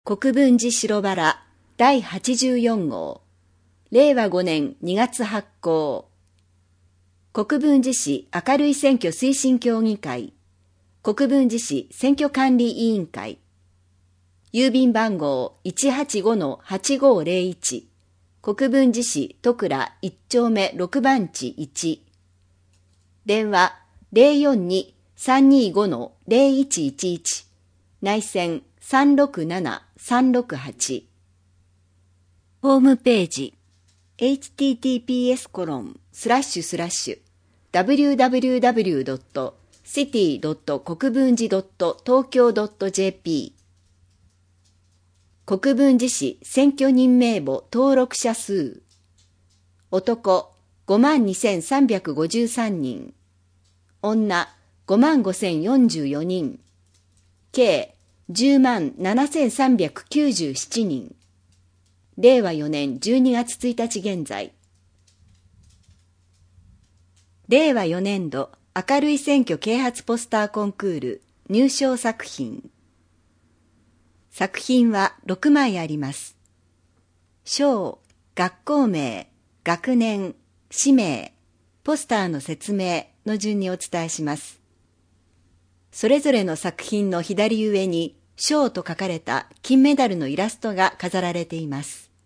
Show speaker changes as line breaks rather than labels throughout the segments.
国分寺白バラ第84号令和5年2月発行国分寺市明るい選挙推進協議会国分寺市選挙管理委員会郵便番号 185-8501 国分寺市戸倉1丁目6番地1電話 042-325-0111 内線367-368ホームページ https://www.city.国分寺.東京.jp 国分寺市選挙人名簿登録者数男 52,353 人女 55,044 人計 107,397 人令和4年12月1日現在令和4年度明るい選挙啓発ポスターコンクール入賞作品は6枚あります。賞、学校名、学年、氏名、ポスターの説明の順にお伝えします。それぞれの作品の左上に賞と書かれた金メダルのイラストが飾られています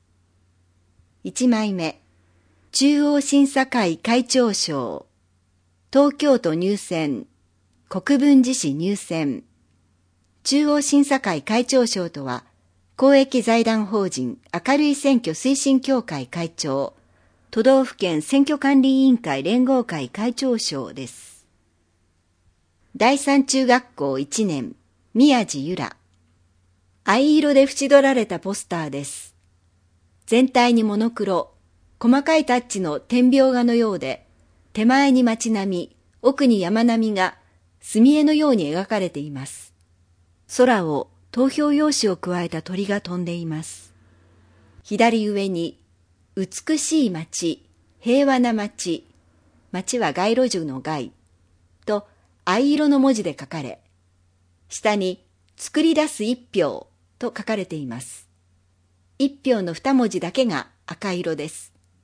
。1枚目、中央審査会会長賞、東京都入選、国分寺市入選。中央審査会会長賞とは、公益財団法人明るい選挙推進協会会長、都道府県選挙管理委員会連合会会長賞です。第三中学校1年、宮地由良。藍色で縁取られたポスターです。全体にモノクロ、細かいタッチの点描画のようで、手前に街並み、奥に山並みが墨絵のように描かれています。空を投票用紙を加えた鳥が飛んでいます。左上に、美しい街、平和な街、街は街路樹の街、と藍色の文字で書かれ、下に、作り出す一票と書かれています。一票の二文字だけが赤色です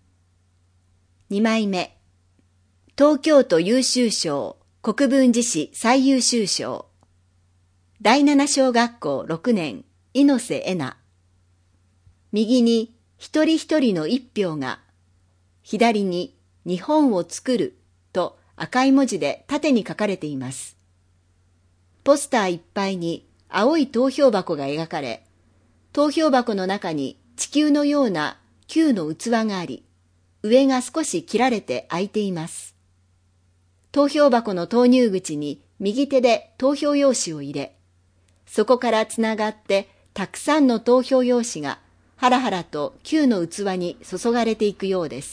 。2枚目、東京都優秀賞、国分寺市最優秀賞。第七小学校6年、猪瀬恵那。右に一人一人の一票が、左に日本を作ると赤い文字で縦に書かれています。ポスターいっぱいに青い投票箱が描かれ、投票箱の中に地球のような球の器があり、上が少し切られて開いています。投票箱の投入口に右手で投票用紙を入れ、そこからつながってたくさんの投票用紙がはらはらと球の器に注がれていくようです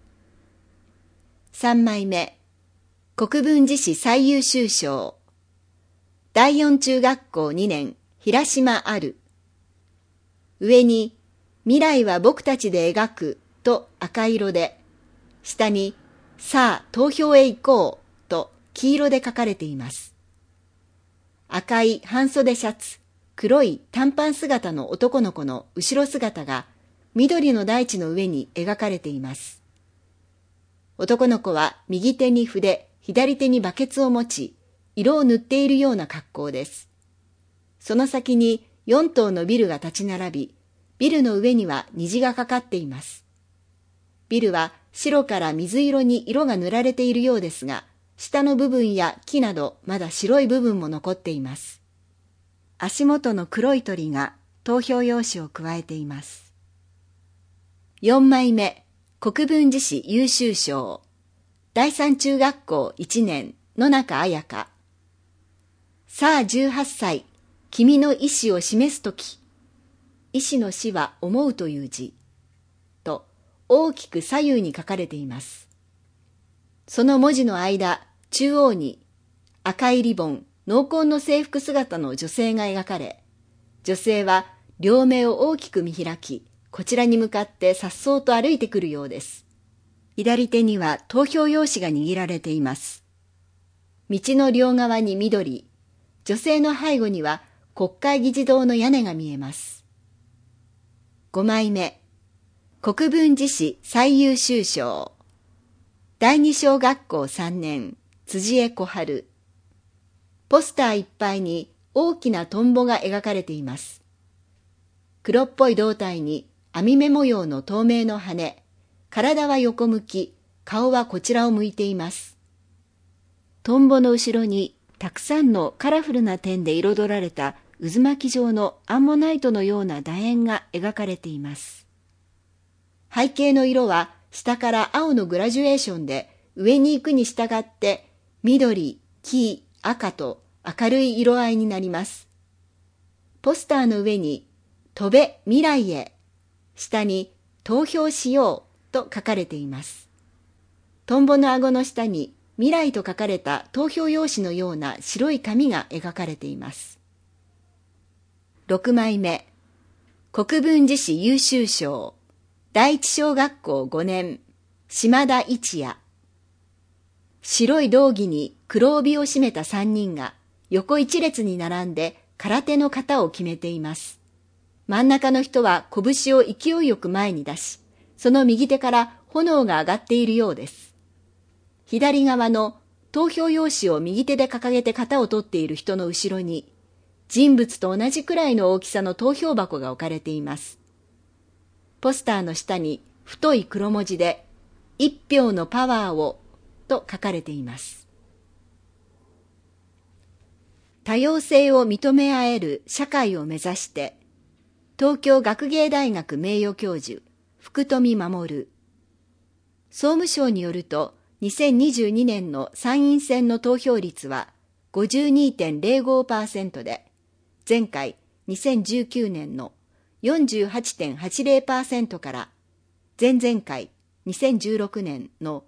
。3枚目、国分寺市最優秀賞。第四中学校2年、平島ある。上に、未来は僕たちで描くと赤色で、下に、さあ投票へ行こうと黄色で書かれています。赤い半袖シャツ、黒い短パン姿の男の子の後ろ姿が緑の大地の上に描かれています。男の子は右手に筆、左手にバケツを持ち、色を塗っているような格好です。その先に4棟のビルが立ち並び、ビルの上には虹がかかっています。ビルは白から水色に色が塗られているようですが、下の部分や木などまだ白い部分も残っています。足元の黒い鳥が投票用紙を加えています。4枚目、国分寺市優秀賞。第三中学校1年、野中彩香。さあ18歳、君の意志を示すとき。意志の志は思うという字。と大きく左右に書かれています。その文字の間、中央に赤いリボン、濃紺の制服姿の女性が描かれ、女性は両目を大きく見開き、こちらに向かって颯爽と歩いてくるようです。左手には投票用紙が握られています。道の両側に緑、女性の背後には国会議事堂の屋根が見えます。 5枚目、国分寺市最優秀賞。第二小学校3年、辻江小春。ポスターいっぱいに大きなトンボが描かれています。黒っぽい胴体に網目模様の透明の羽、体は横向き、顔はこちらを向いています。トンボの後ろにたくさんのカラフルな点で彩られた渦巻き状のアンモナイトのような楕円が描かれています。背景の色は下から青のグラジュエーションで上に行くに従って緑、黄、赤と明るい色合いになります。ポスターの上に飛べ未来へ、下に投票しようと書かれています。トンボの顎の下に未来と書かれた投票用紙のような白い紙が描かれています。6枚目、国分寺市優秀賞。第一小学校5年、島田一也。白い道着に黒帯を締めた3人が横一列に並んで空手の型を決めています。真ん中の人は拳を勢いよく前に出し、その右手から炎が上がっているようです。左側の投票用紙を右手で掲げて型を取っている人の後ろに、人物と同じくらいの大きさの投票箱が置かれています。ポスターの下に太い黒文字で、一票のパワーをと書かれています。多様性を認め合える社会を目指して、東京学芸大学名誉教授、福富守。総務省によると、2022年の参院選の投票率は 52.05% で、前回2019年の48.80% から前々回2016年の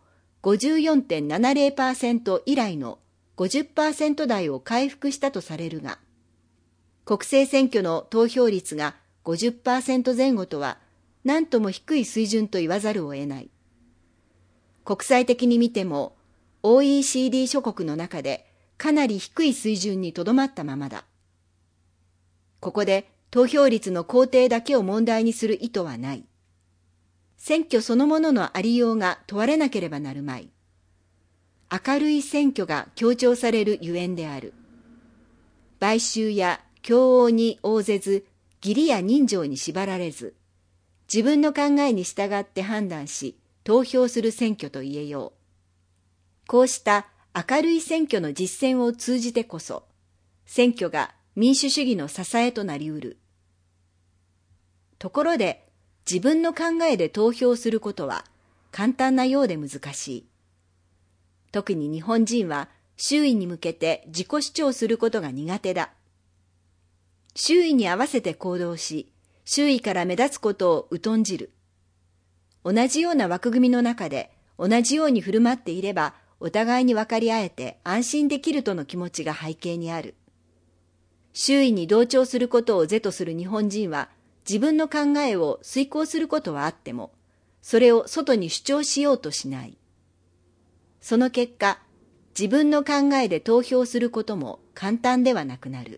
54.70% 以来の 50% 台を回復したとされるが、国政選挙の投票率が 50% 前後とは何とも低い水準と言わざるを得ない。国際的に見ても OECD 諸国の中でかなり低い水準にとどまったままだ。ここで投票率の高低だけを問題にする意図はない。選挙そのもののありようが問われなければなるまい。明るい選挙が強調されるゆえんである。買収や強横に応ぜず、義理や人情に縛られず、自分の考えに従って判断し、投票する選挙と言えよう。こうした明るい選挙の実践を通じてこそ、選挙が民主主義の支えとなりうる。ところで、自分の考えで投票することは簡単なようで難しい。特に日本人は周囲に向けて自己主張することが苦手だ。周囲に合わせて行動し、周囲から目立つことを疎んじる。同じような枠組みの中で同じように振る舞っていれば、お互いに分かり合えて安心できるとの気持ちが背景にある。周囲に同調することを是とする日本人は、自分の考えを遂行することはあっても、それを外に主張しようとしない。その結果、自分の考えで投票することも簡単ではなくなる。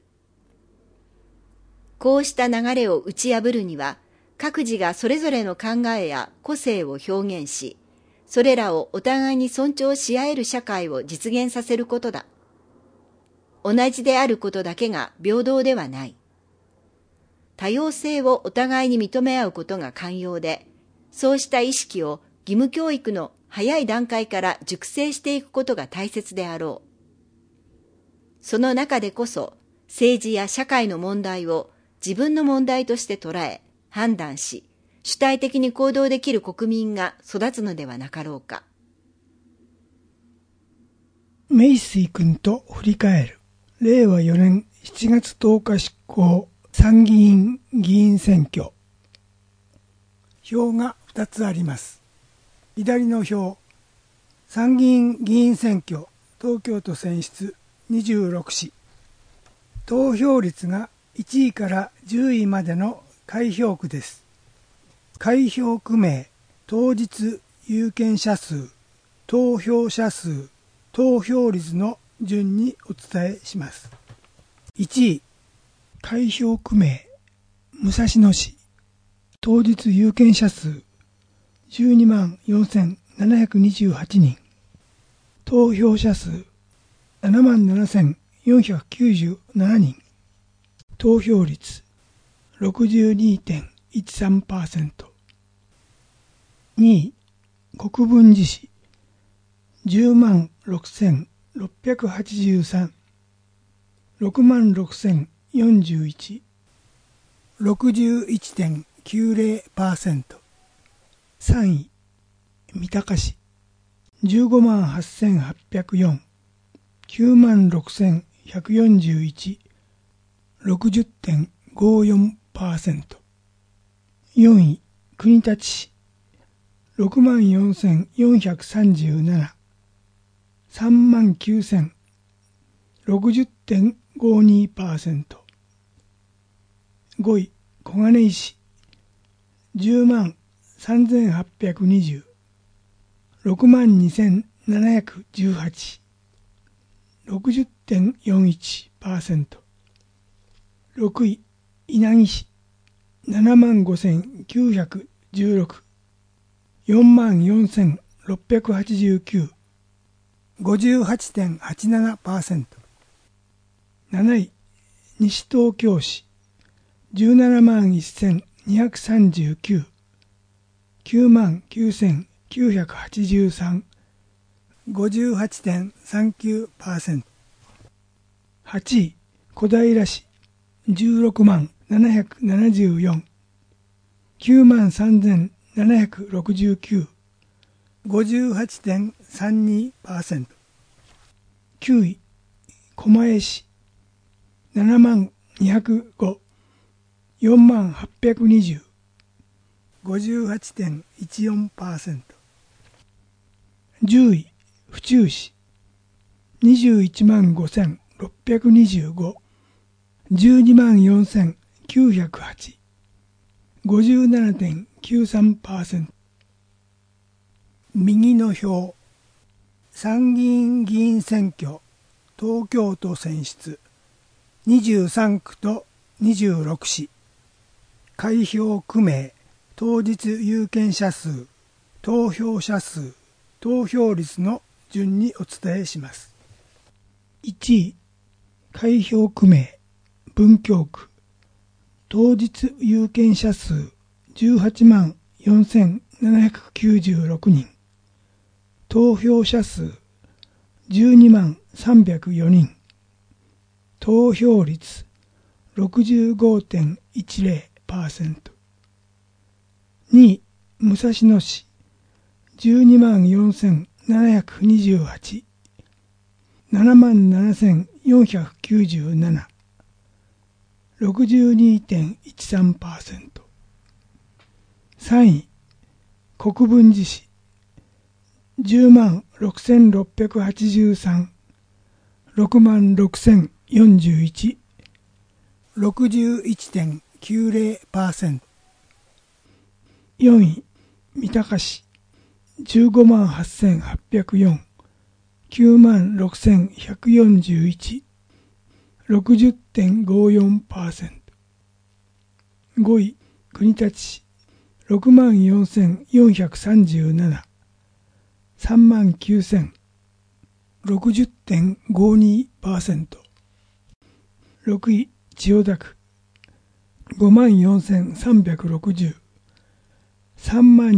こうした流れを打ち破るには、各自がそれぞれの考えや個性を表現し、それらをお互いに尊重し合える社会を実現させることだ。同じであることだけが平等ではない。多様性をお互いに認め合うことが肝要で、そうした意識を義務教育の早い段階から熟成していくことが大切であろう。その中でこそ、政治や社会の問題を自分の問題として捉え、判断し、主体的に行動できる国民が育つのではなかろうか。
メイスイ君と振り返る。令和4年7月10日執行参議院議員選挙。票が2つあります。左の票、参議院議員選挙東京都選出26市。投票率が1位から10位までの開票区です。開票区名、当日有権者数、投票者数、投票率の順にお伝えします。1位、開票区名、武蔵野市。 当日有権者数12万4728人、投票者数7万7497人、投票率 62.13%。2位、国分寺市10万6683、6万6041、61.90%。3位、三鷹市15万8804、9万6141、60.54%。4位、国立市6万4437、3万9000、60.52%。5位、小金井市10万3820、6万2718、60.41%。6位、稲城市7万5916、4万4689、58.87%。7位、西東京市17万1239、9万9983、58.39%。8位、小平市16万774、9万3769、58.32%。9位、狛江市7万205、4万820、58.14%。10位、府中市21万5625、12万4908、57.93%。右の表、参議院議員選挙東京都選出23区と26市、開票区名、当日有権者数、投票者数、投票率の順にお伝えします。1位、開票区名、文京区、当日有権者数18万4796人、投票者数12万304人、投票率 65.10%。2位、武蔵野市12万4728、7万7497、62.13%。3位、国分寺市10万6683、6万6041、61.90%。4位、三鷹市15万8804、9万6141、60.54%。5位、国立市6万4437、3万9000、60.52%。6位、千代田区5万4360、3万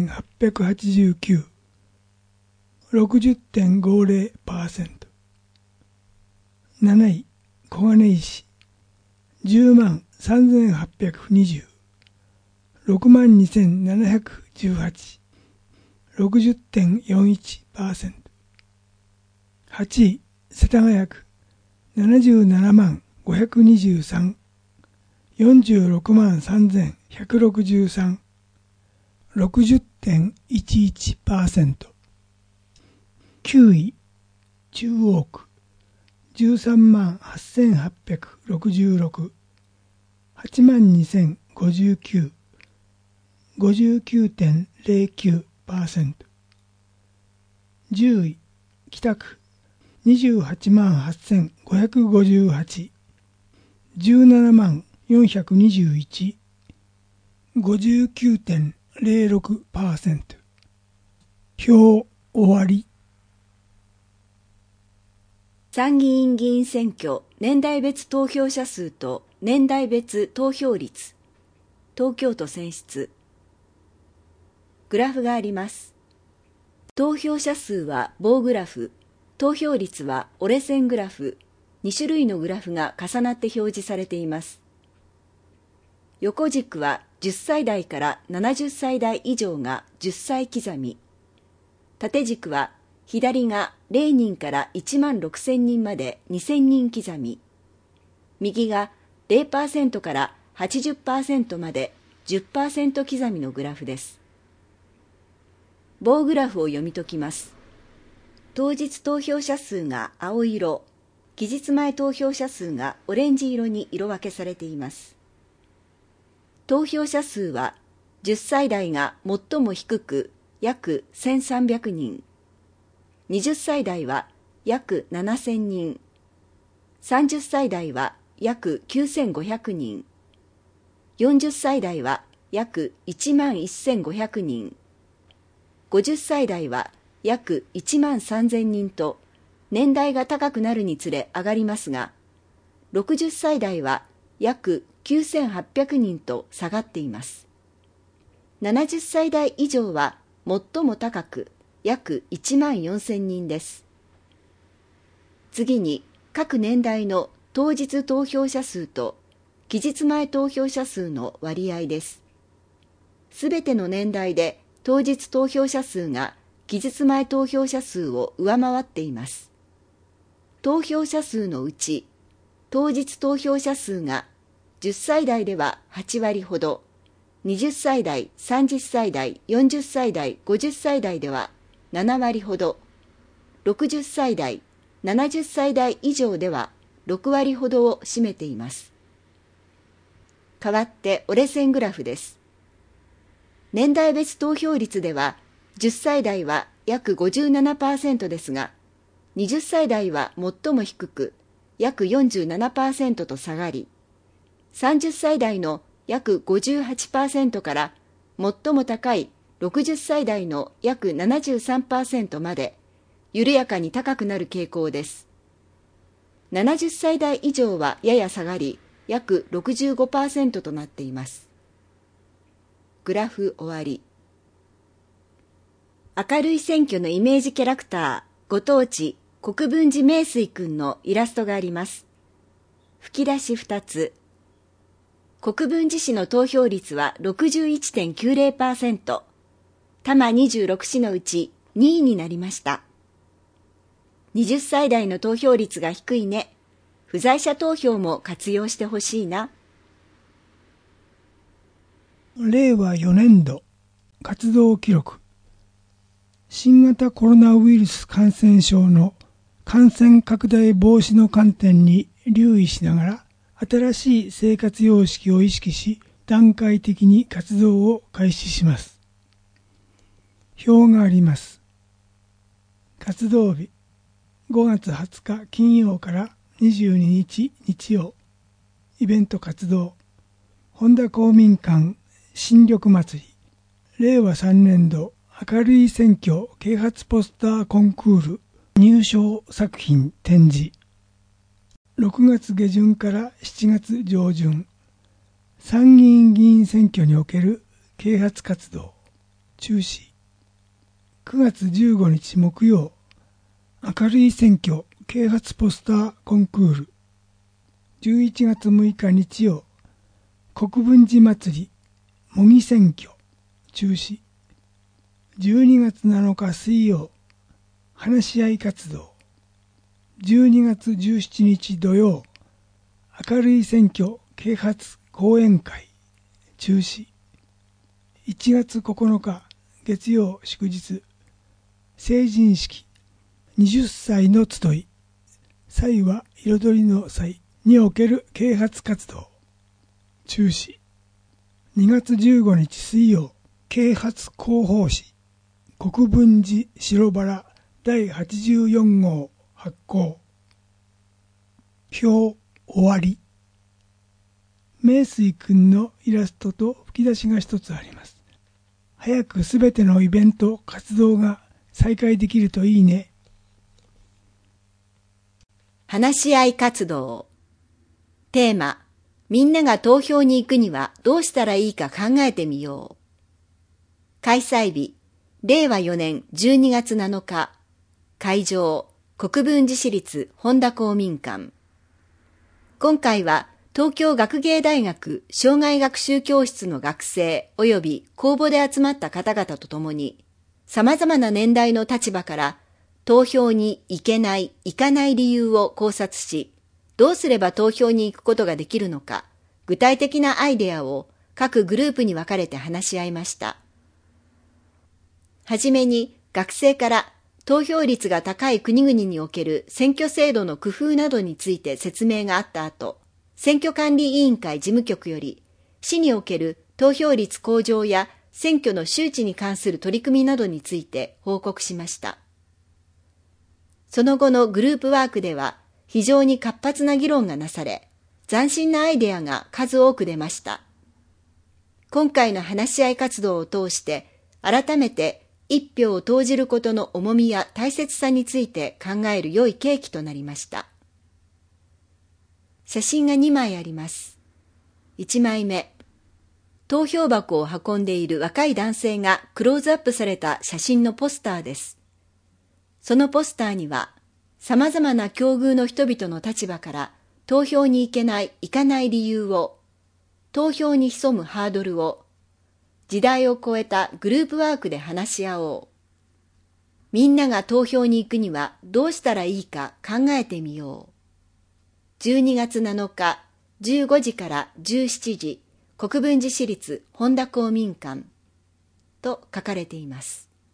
2889、60.50%。7位、小金井市10万3820、6万2718、60.41%。8位、世田谷区77万523、46万3163、60.11%。9位、中央区13万8866、8万2059、59.09%。10位、北区28万8558、17万421、 59.06%。表終わり。
参議院議員選挙年代別投票者数と年代別投票率、東京都選出。グラフがあります。投票者数は棒グラフ、投票率は折れ線グラフ、2種類のグラフが重なって表示されています。横軸は10歳代から70歳代以上が10歳刻み、縦軸は左が0人から1万6000人まで2000人刻み、右が 0% から 80% まで 10% 刻みのグラフです。棒グラフを読み解きます。当日投票者数が青色、期日前投票者数がオレンジ色に色分けされています。投票者数は10歳代が最も低く約1300人、20歳代は約7000人、30歳代は約9500人、40歳代は約1万1500人、50歳代は約1万3000人と年代が高くなるにつれ上がりますが、60歳代は約9800人と下がっています。70歳代以上は最も高く約1万4000人です。次に各年代の当日投票者数と期日前投票者数の割合です。すべての年代で当日投票者数が期日前投票者数を上回っています。投票者数のうち、当日投票者数が10歳代では8割ほど、20歳代、30歳代、40歳代、50歳代では7割ほど、60歳代、70歳代以上では6割ほどを占めています。代わって折れ線グラフです。年代別投票率では、10歳代は約 57% ですが、20歳代は最も低く、約 47% と下がり、30歳代の約 58% から最も高い60歳代の約 73% まで緩やかに高くなる傾向です。70歳代以上はやや下がり、約 65% となっています。グラフ終わり。明るい選挙のイメージキャラクター、ご当地国分寺名水くんのイラストがあります。吹き出し2つ。国分寺市の投票率は 61.90%。多摩26市のうち2位になりました。20歳代の投票率が低いね。不在者投票も活用してほしいな。
令和4年度活動記録。新型コロナウイルス感染症の感染拡大防止の観点に留意しながら、新しい生活様式を意識し、段階的に活動を開始します。表があります。活動日、5月20日金曜から22日日曜。イベント活動、本田公民館新緑祭り、令和3年度明るい選挙啓発ポスターコンクール入賞作品展示。6月下旬から7月上旬、参議院議員選挙における啓発活動中止。9月15日木曜、明るい選挙啓発ポスターコンクール。11月6日日曜、国分寺祭り模擬選挙中止。12月7日水曜、話し合い活動。12月17日土曜、明るい選挙啓発講演会中止。1月9日月曜祝日、成人式20歳の集い、祭は彩りの祭における啓発活動中止。2月15日水曜、啓発広報誌国分寺白バラ第84号発行。表終わり。 名水くんのイラストと吹き出しが一つあります。早くすべてのイベント、活動が再開できるといいね。
話し合い活動。テーマ、みんなが投票に行くにはどうしたらいいか考えてみよう。開催日、令和4年12月7日。会場、国分寺市立本田公民館。今回は東京学芸大学生涯学習教室の学生及び公募で集まった方々と共に、様々な年代の立場から投票に行けない、行かない理由を考察し、どうすれば投票に行くことができるのか、具体的なアイデアを各グループに分かれて話し合いました。はじめに学生から投票率が高い国々における選挙制度の工夫などについて説明があった後、選挙管理委員会事務局より市における投票率向上や選挙の周知に関する取り組みなどについて報告しました。その後のグループワークでは非常に活発な議論がなされ、斬新なアイデアが数多く出ました。今回の話し合い活動を通して改めて一票を投じることの重みや大切さについて考える良い契機となりました。写真が2枚あります。1枚目、投票箱を運んでいる若い男性がクローズアップされた写真のポスターです。そのポスターには、様々な境遇の人々の立場から投票に行けない、行かない理由を、投票に潜むハードルを、時代を超えたグループワークで話し合おう。みんなが投票に行くにはどうしたらいいか考えてみよう。12月7日15時から17時、国分寺市立本田公民館と書かれています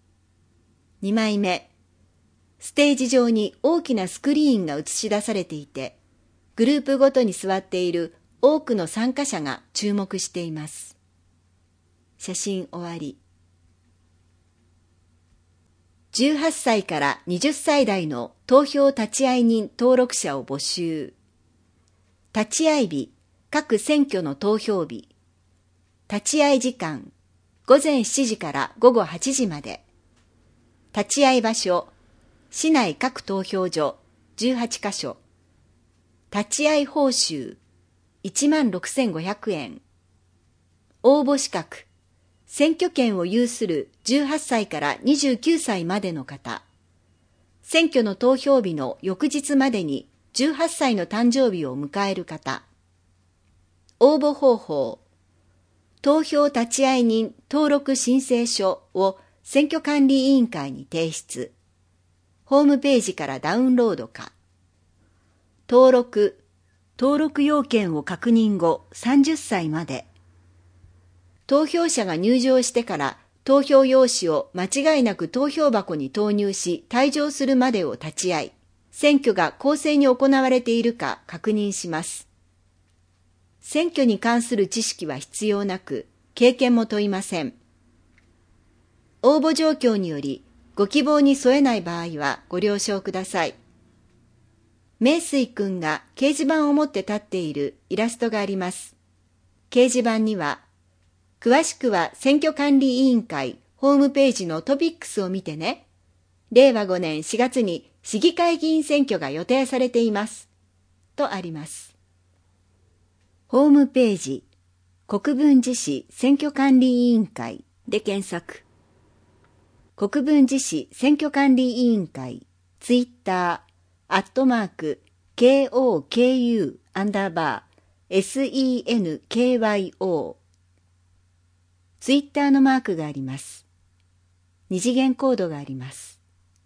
。2枚目、ステージ上に大きなスクリーンが映し出されていて、グループごとに座っている多くの参加者が注目しています。写真終わり。18歳から20歳代の投票立会人登録者を募集。立会日、各選挙の投票日。立会時間、午前7時から午後8時まで。立会場所、市内各投票所18カ所。立会報酬、16,500円。応募資格、選挙権を有する18歳から29歳までの方。選挙の投票日の翌日までに18歳の誕生日を迎える方。応募方法。投票立会人登録申請書を選挙管理委員会に提出。ホームページからダウンロードか。登録要件を確認後30歳まで。投票者が入場してから投票用紙を間違いなく投票箱に投入し退場するまでを立ち会い、選挙が公正に行われているか確認します。選挙に関する知識は必要なく、経験も問いません。応募状況により、ご希望に添えない場合はご了承ください。名水くんが掲示板を持って立っているイラストがあります。掲示板には、詳しくは選挙管理委員会ホームページのトピックスを見てね。令和5年4月に市議会議員選挙が予定されています。とあります。ホームページ、国分寺市選挙管理委員会で検索。国分寺市選挙管理委員会、ツイッター、@KOKU_SENKYO。ツイッターのマークがあります。二次元コードがあります。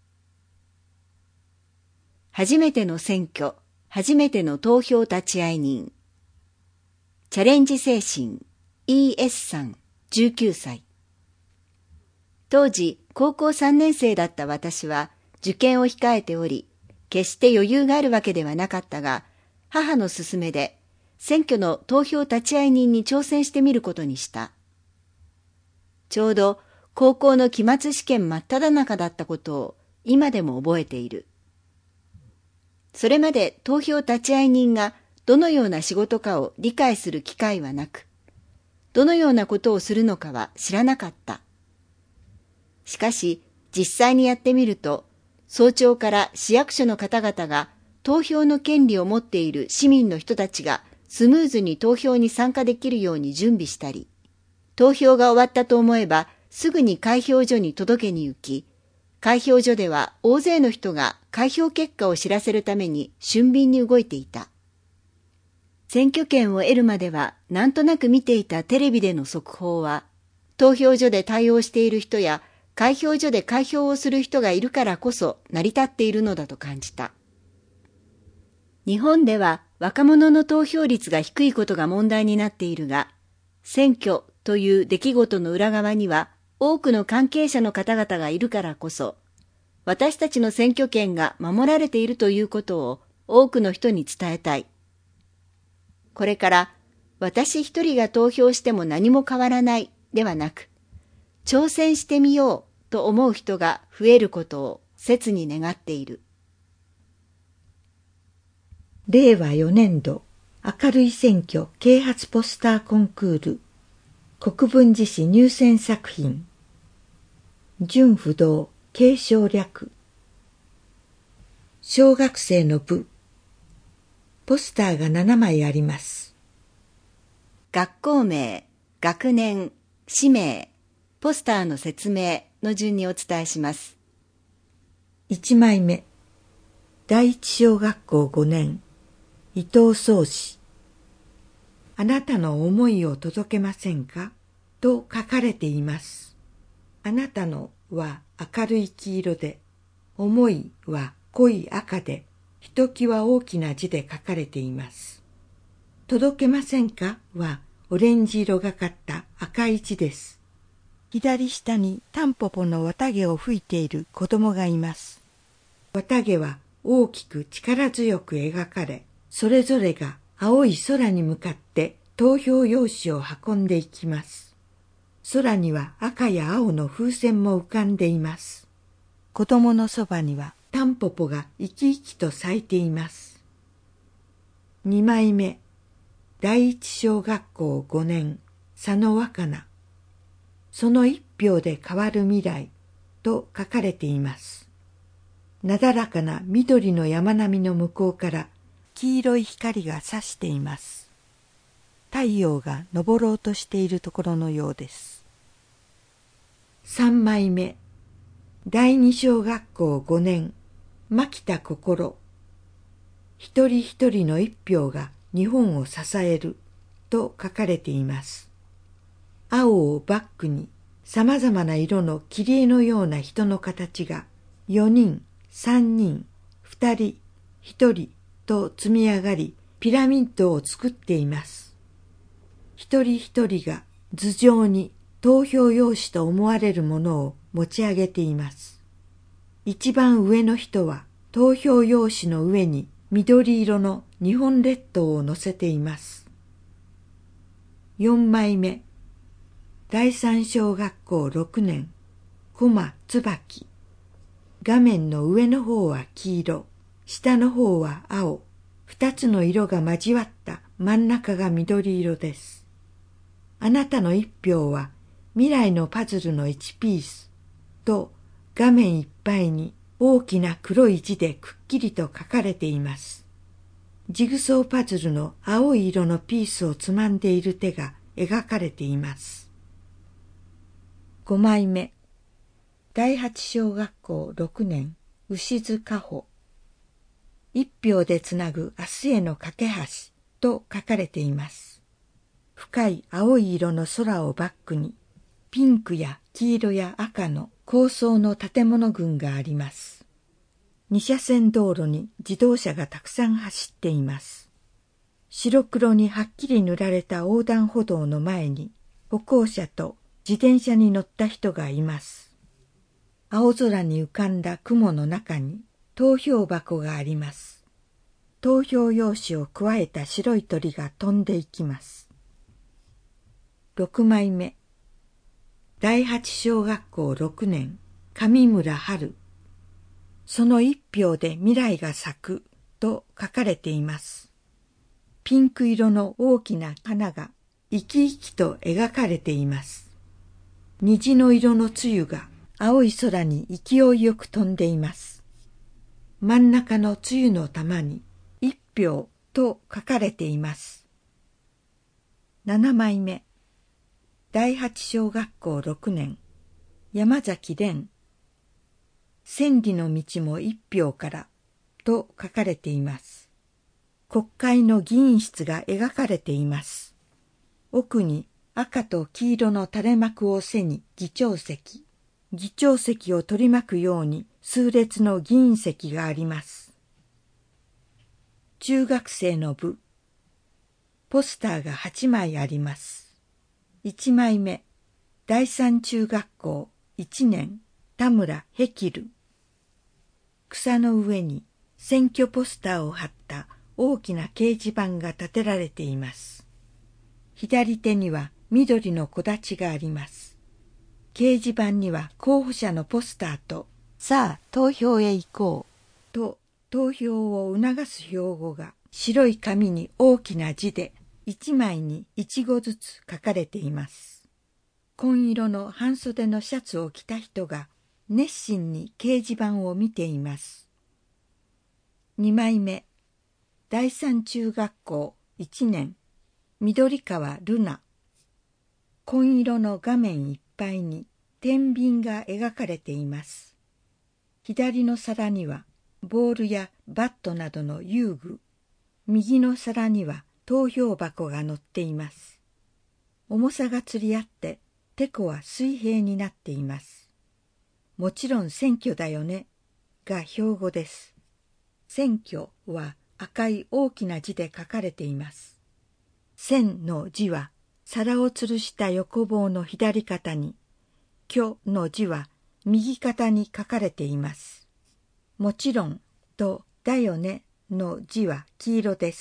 初めての選挙、初めての投票立会人。チャレンジ精神、ES さん、19歳。当時、高校3年生だった私は、受験を控えており、決して余裕があるわけではなかったが、母の勧めで、選挙の投票立会人に挑戦してみることにした。ちょうど、高校の期末試験真っ只中だったことを、今でも覚えている。それまで投票立会人がどのような仕事かを理解する機会はなく、どのようなことをするのかは知らなかった。しかし、実際にやってみると、早朝から市役所の方々が投票の権利を持っている市民の人たちがスムーズに投票に参加できるように準備したり、投票が終わったと思えばすぐに開票所に届けに行き、開票所では大勢の人が開票結果を知らせるために俊敏に動いていた。選挙権を得るまではなんとなく見ていたテレビでの速報は、投票所で対応している人や開票所で開票をする人がいるからこそ成り立っているのだと感じた。日本では若者の投票率が低いことが問題になっているが、選挙という出来事の裏側には多くの関係者の方々がいるからこそ、私たちの選挙権が守られているということを多くの人に伝えたい。これから私一人が投票しても何も変わらないではなく、挑戦してみようと思う人が増えることを切に願っている。
令和4年度明るい選挙啓発ポスターコンクール国分寺市入選作品純不動継承略小学生の部ポスターが7枚あります。
学校名、学年、氏名、ポスターの説明の順にお伝えします。
1枚目、第一小学校5年、伊藤宗氏。あなたの思いを届けませんかと書かれています。あなたのは明るい黄色で、思いは濃い赤で、ひときわ大きな字で書かれています。届けませんかはオレンジ色がかった赤い字です。左下にタンポポの綿毛を吹いている子供がいます。綿毛は大きく力強く描かれ、それぞれが青い空に向かって投票用紙を運んでいきます。空には赤や青の風船も浮かんでいます。子供のそばにはタンポポが生き生きと咲いています。2枚目、第一小学校5年、佐野若菜。その一票で変わる未来と書かれています。なだらかな緑の山並みの向こうから黄色い光が差しています。太陽が昇ろうとしているところのようです。3枚目、第二小学校5年、牧田心。一人一人の一票が日本を支えると書かれています。青をバックに様々な色の切り絵のような人の形が4人、3人、2人、1人と積み上がりピラミッドを作っています。一人一人が頭上に投票用紙と思われるものを持ち上げています。一番上の人は投票用紙の上に緑色の日本列島を載せています。4枚目、第三小学校6年、駒椿。画面の上の方は黄色、下の方は青、2つの色が交わった真ん中が緑色です。あなたの1票は未来のパズルの1ピースと画面いっぱいに大きな黒い字でくっきりと書かれています。ジグソーパズルの青い色のピースをつまんでいる手が描かれています。5枚目、第八小学校6年、牛津加穂。1票でつなぐ明日への架け橋と書かれています。深い青い色の空をバックに、ピンクや黄色や赤の高層の建物群があります。2車線道路に自動車がたくさん走っています。白黒にはっきり塗られた横断歩道の前に、歩行者と自転車に乗った人がいます。青空に浮かんだ雲の中に投票箱があります。投票用紙をくわえた白い鳥が飛んでいきます。6枚目、第八小学校6年、上村春。その1票で未来が咲くと書かれています。 ピンク色の大きな花が生き生きと描かれています。虹の色の露が青い空に勢いよく飛んでいます。真ん中の露の玉に一票と書かれています。7枚目、第八小学校6年、山崎蓮。千里の道も一票からと書かれています。国会の議員室が描かれています。奥に赤と黄色の垂れ幕を背に議長席。議長席を取り巻くように数列の議員席があります。中学生の部。ポスターが8枚あります。1枚目、第三中学校1年、田村ヘキル。草の上に選挙ポスターを貼った大きな掲示板が立てられています。左手には緑の木立があります。掲示板には候補者のポスターと、さあ投票へ行こうと投票を促す標語が白い紙に大きな字で1枚に1語ずつ書かれています。紺色の半袖のシャツを着た人が熱心に掲示板を見ています。2枚目、第三中学校1年、緑川ルナ。紺色の画面いっぱいに天秤が描かれています。左の皿にはボールやバットなどの遊具、右の皿には投票箱が載っています。重さが釣り合っててこは水平になっています。もちろん選挙だよねが標語です。選挙は赤い大きな字で書かれています。選の字は皿を吊るした横棒の左肩に、挙の字は右肩に書かれています。もちろんとだよねの字は黄色です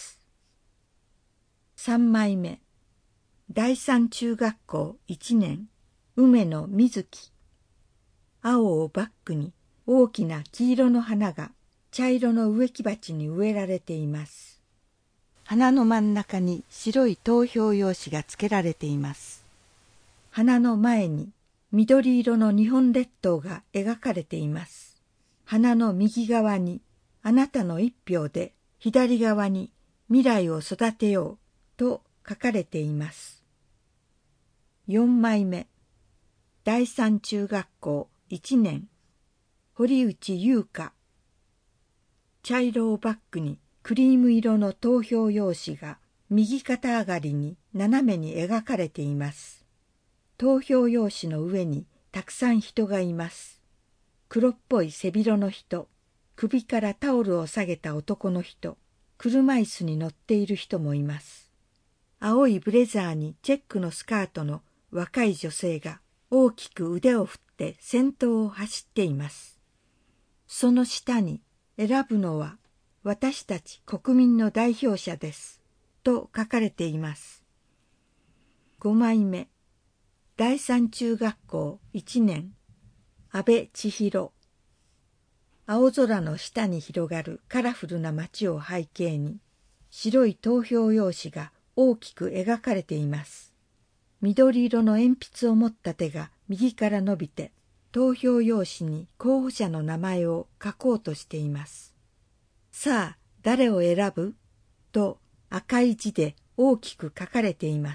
。3枚目、第三中学校1年、梅野瑞希。青をバックに大きな黄色の花が茶色の植木鉢に植えられています。花の真ん中に白い投票用紙が付けられています。花の前に緑色の日本列島が描かれています。花の右側にあなたの一票で、左側に未来を育てようと書かれています。4枚目、第三中学校1年、堀内優香。茶色をバックにクリーム色の投票用紙が右肩上がりに斜めに描かれています。投票用紙の上にたくさん人がいます。黒っぽい背広の人、首からタオルを下げた男の人、車椅子に乗っている人もいます。青いブレザーにチェックのスカートの若い女性が大きく腕を振って先頭を走っています。その下に、選ぶのは私たち国民の代表者ですと書かれています。5枚目、第三中学校1年、安倍千尋。青空の下に広がるカラフルな街を背景に、白い投票用紙が大きく描かれています。緑色の鉛筆を持った手が右から伸びて、投票用紙に候補者の名前を書こうとしています。さあ、誰を選ぶ？と赤い字で大きく書かれています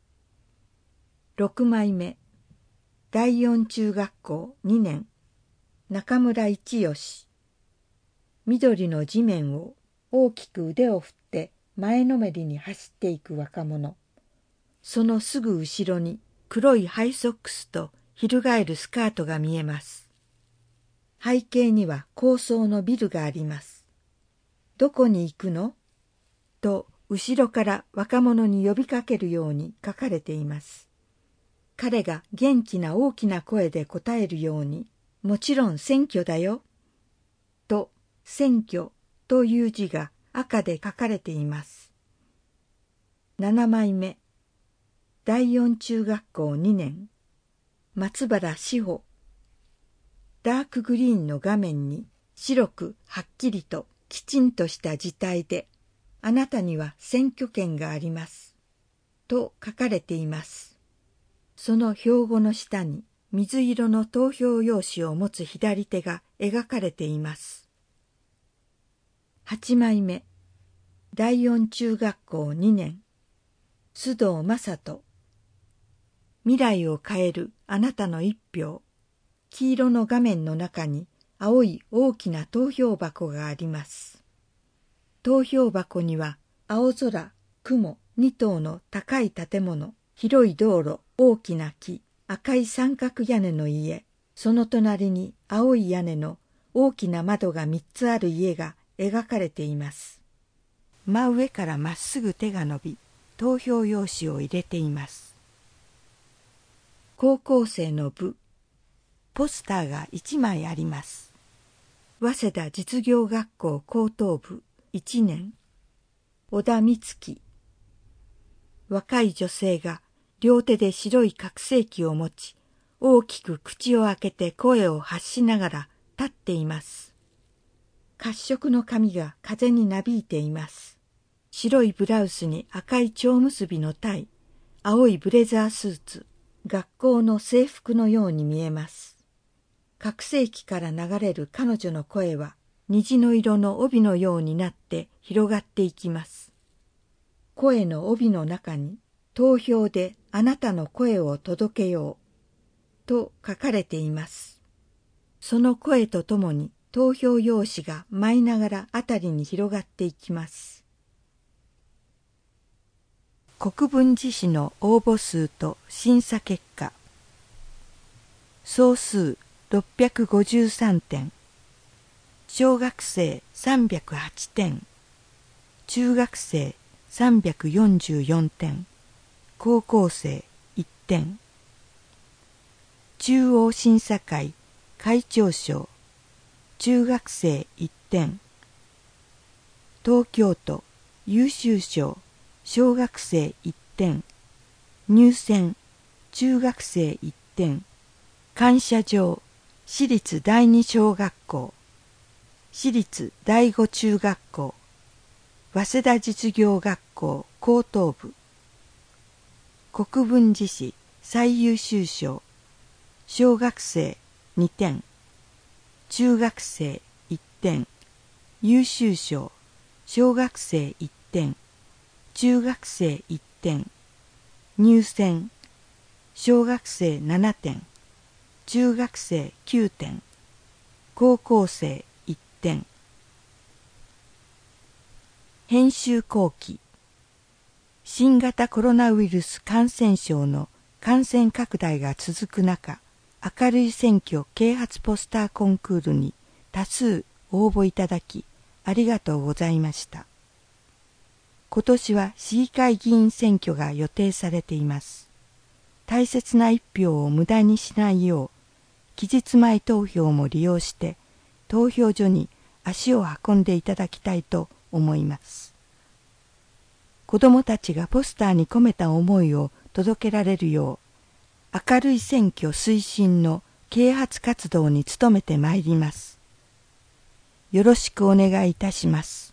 。6枚目、第四中学校2年、中村一義。緑の地面を大きく腕を振って前のめりに走っていく若者。そのすぐ後ろに黒いハイソックスと翻るスカートが見えます。背景には高層のビルがあります。どこに行くの？と後ろから若者に呼びかけるように書かれています。彼が元気な大きな声で答えるように、もちろん選挙だよ。と、選挙という字が赤で書かれています。7枚目、第四中学校2年、松原志保。ダークグリーンの画面に白くはっきりときちんとした字体で、 あなたには選挙権があります。と書かれています。その標語の下に水色の投票用紙を持つ左手が描かれています。8枚目、第四中学校2年、須藤正人。未来を変えるあなたの一票。黄色の画面の中に青い大きな投票箱があります。投票箱には青空、雲、2棟の高い建物、広い道路、大きな木、赤い三角屋根の家、その隣に青い屋根の大きな窓が3つある家が描かれています。真上からまっすぐ手が伸び、投票用紙を入れています。高校生の部、ポスターが1枚あります。早稲田実業学校高等部1年、小田美月。若い女性が両手で白い拡声器を持ち、大きく口を開けて声を発しながら立っています。褐色の髪が風になびいています。白いブラウスに赤い蝶結びのタイ、青いブレザースーツ、学校の制服のように見えます。拡声器から流れる彼女の声は、虹の色の帯のようになって広がっていきます。声の帯の中に、投票であなたの声を届けよう、と書かれています。その声とともに投票用紙が舞いながらあたりに広がっていきます。国分寺市の応募数と審査結果。総数653点。小学生308点。中学生344点。高校生1点。中央審査会会長賞。中学生1点。東京都優秀賞小学生1点。入選中学生1点。感謝状私立第二小学校、私立第五中学校、早稲田実業学校高等部。国分寺市最優秀賞小学生2点。中学生1点。優秀賞小学生1点。中学生1点。入選小学生7点。中学生9点。高校生1点。編集後期。新型コロナウイルス感染症の感染拡大が続く中、明るい選挙啓発ポスターコンクールに多数応募いただきありがとうございました。今年は市議会議員選挙が予定されています。大切な一票を無駄にしないよう、期日前投票も利用して投票所に足を運んでいただきたいと思います。子どもたちがポスターに込めた思いを届けられるよう、明るい選挙推進の啓発活動に努めてまいります。よろしくお願いいたします。